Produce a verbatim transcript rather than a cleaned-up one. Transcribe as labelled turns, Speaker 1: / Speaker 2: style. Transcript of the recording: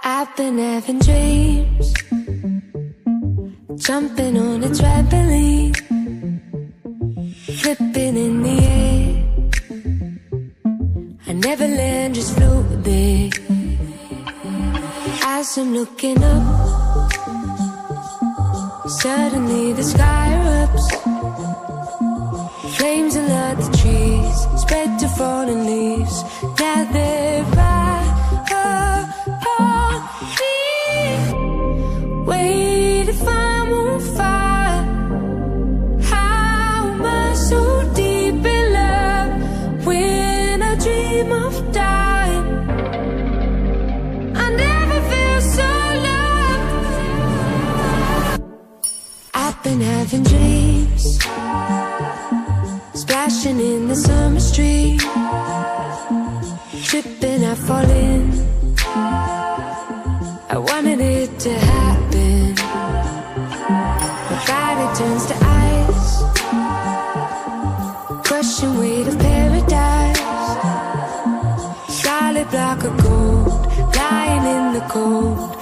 Speaker 1: I've been having dreams, jumping on a trampoline, flipping in the air. I never land, just float there. As I'm looking up, suddenly the sky erupts. Flames alert the trees, spread to fallen leaves. Now they're right on me. Wait, if I'm on fire, how am I so deep in love? When I dream of dying, I never feel so loved. I've been having dreams, splashing in the summer street, tripping, I fall in. I wanted it to happen. My body turns to ice, crushing weight of paradise. Solid block of gold, lying in the cold.